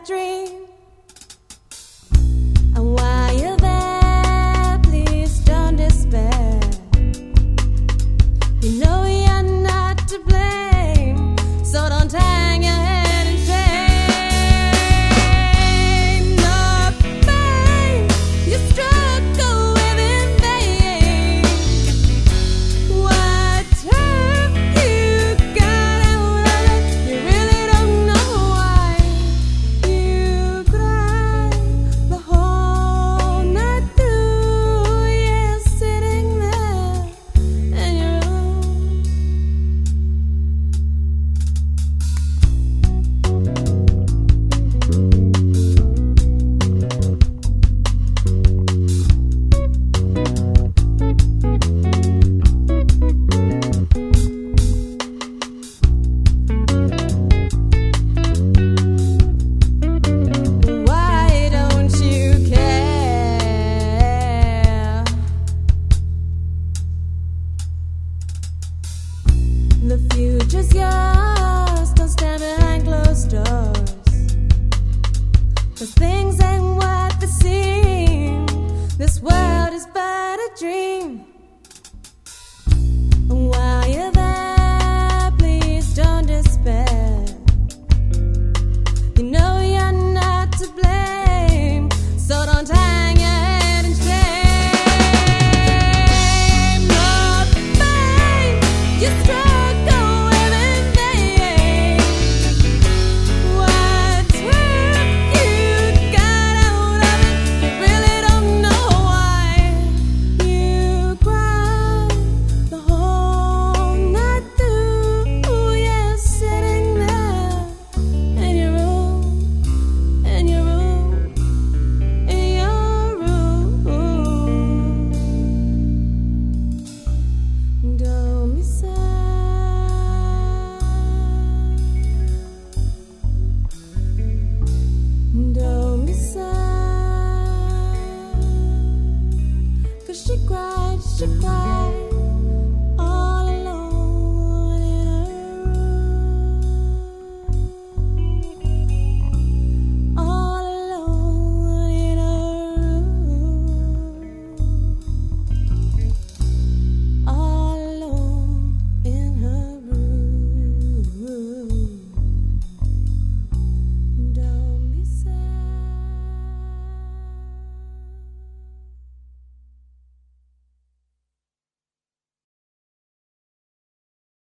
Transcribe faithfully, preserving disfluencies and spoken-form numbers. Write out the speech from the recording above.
dream. And while you're there, please don't despair. You know you're not to blame, so don't hang your head in shame. No pain, you struggle with in vain. What hurt you got out of it, you really don't know why. You cry the whole night through, yeah, sitting there in your room. Why don't you care? The future's yours, don't stand behind closed doors. 'Cause things ain't what they seem.